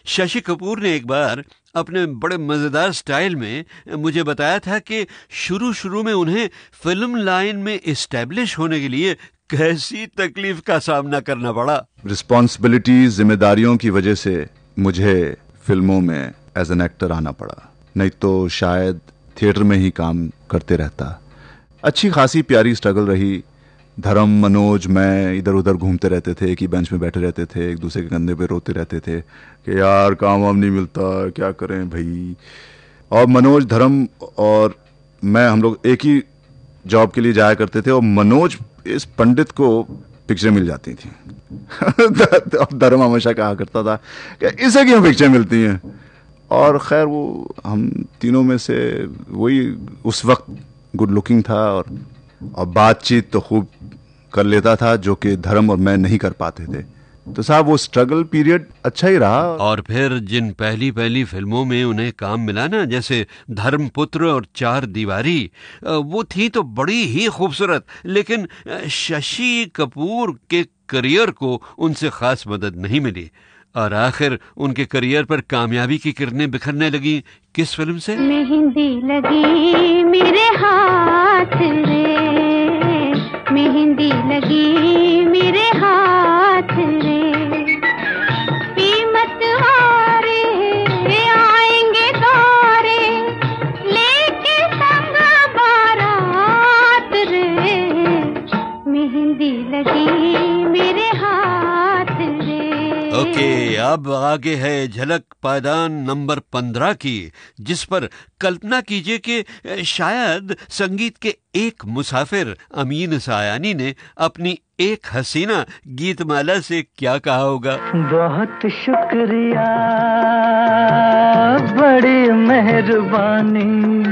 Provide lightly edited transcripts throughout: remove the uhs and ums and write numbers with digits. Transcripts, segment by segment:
शशि कपूर ने एक बार अपने बड़े मजेदार स्टाइल में मुझे बताया था कि शुरू में उन्हें फिल्म लाइन में एस्टेब्लिश होने के लिए कैसी तकलीफ का सामना करना पड़ा। रिस्पॉन्सिबिलिटीज, जिम्मेदारियों की वजह से मुझे फिल्मों में एज एन एक्टर आना पड़ा, नहीं तो शायद थिएटर में ही काम करते रहता। अच्छी खासी प्यारी स्ट्रगल रही। धर्म, मनोज, मैं इधर उधर घूमते रहते थे, एक ही बेंच में बैठे रहते थे, एक दूसरे के कंधे पे रोते रहते थे कि यार काम वाम नहीं मिलता, क्या करें भाई। और मनोज, धर्म और मैं, हम लोग एक ही जॉब के लिए जाया करते थे और मनोज इस पंडित को पिक्चरें मिल जाती थी धर्म हमेशा कहा करता था कि इसे क्यों पिक्चरें मिलती हैं। और खैर वो हम तीनों में से वही उस वक्त गुड लुकिंग था और बातचीत तो खूब कर लेता था, जो कि धर्म और मैं नहीं कर पाते थे। तो साहब वो स्ट्रगल पीरियड अच्छा ही रहा। और फिर जिन पहली फिल्मों में उन्हें काम मिला ना, जैसे धर्मपुत्र और चार दीवारी, वो थी तो बड़ी ही खूबसूरत, लेकिन शशि कपूर के करियर को उनसे खास मदद नहीं मिली और आखिर उनके करियर पर कामयाबी की किरणें बिखरने लगी। किस फिल्म से? मेहंदी लगी मेरे हाथ रे, मेहंदी लगी मेरे हाथ रे, कीमत वारे आएंगे तारे लेके संग बारात रे, मेहंदी लगी मेरे हाथ रे। ओके, अब आगे है झलक पायदान नंबर 15 की, जिस पर कल्पना कीजिए कि शायद संगीत के एक मुसाफिर अमीन सायानी ने अपनी एक हसीना गीतमाला से क्या कहा होगा। बहुत शुक्रिया, बड़ी मेहरबानी,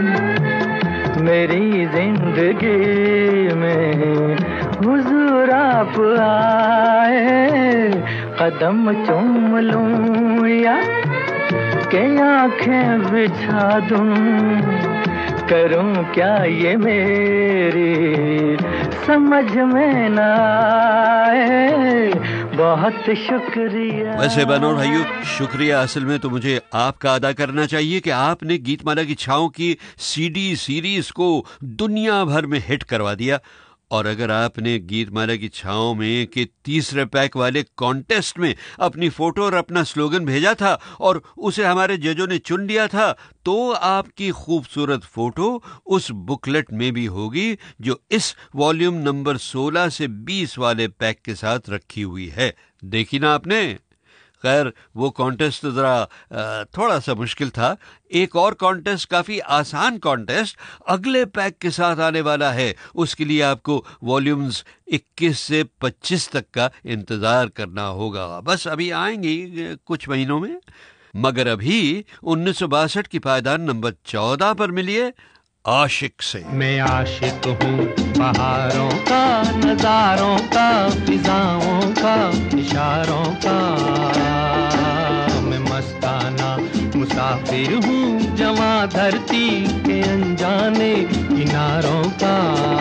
मेरी जिंदगी में हुजूर आप आए, कदम चूम लूं या के आंखें बिछा दूं, करूं क्या ये मेरी समझ में ना आए, बहुत शुक्रिया। वैसे बहनों और भाइयों, शुक्रिया असल में तो मुझे आपका अदा करना चाहिए कि आपने गीतमाला की छाँव की सीडी सीरीज को दुनिया भर में हिट करवा दिया। और अगर आपने गीतमाला की छाँव में के तीसरे पैक वाले कॉन्टेस्ट में अपनी फोटो और अपना स्लोगन भेजा था और उसे हमारे जजों ने चुन लिया था, तो आपकी खूबसूरत फोटो उस बुकलेट में भी होगी जो इस वॉल्यूम नंबर 16 से 20 वाले पैक के साथ रखी हुई है। देखी ना आपने? खैर, वो कॉन्टेस्ट तो ज़रा थोड़ा सा मुश्किल था। एक और कॉन्टेस्ट, काफ़ी आसान कॉन्टेस्ट, अगले पैक के साथ आने वाला है। उसके लिए आपको वॉल्यूम्स 21 से 25 तक का इंतज़ार करना होगा। बस अभी आएंगी कुछ महीनों में। मगर अभी 1962 की पायदान नंबर 14 पर मिलिए आशिक से। मैं आशिक हूँ बहारों का, नजारों का, फिजाओं का, इशारों का, मैं मस्ताना मुसाफिर हूँ जवां धरती के अनजाने किनारों का,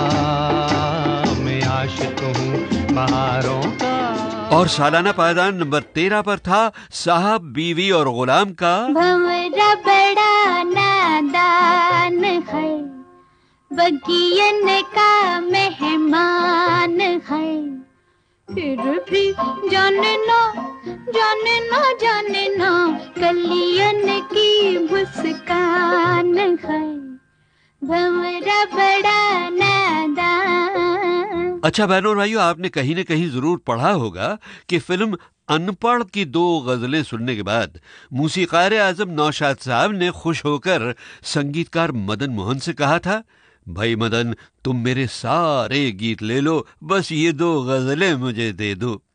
मैं आशिक हूँ बहारों का। और सालाना पायदान नंबर 13 पर था साहब, बीवी और गुलाम का। भंवरा बड़ा नादान है, बगियन का मेहमान है, फिर भी जानना जानना जानना कलियन की मुस्कान है, भंवरा बड़ा नादान। अच्छा बहनों और भाइयों, आपने कहीं न कहीं जरूर पढ़ा होगा कि फिल्म अनपढ़ की 2 गजलें सुनने के बाद मूसीक़ार आज़म नौशाद साहब ने खुश होकर संगीतकार मदन मोहन से कहा था, भाई मदन, तुम मेरे सारे गीत ले लो, बस ये 2 गजलें मुझे दे दो।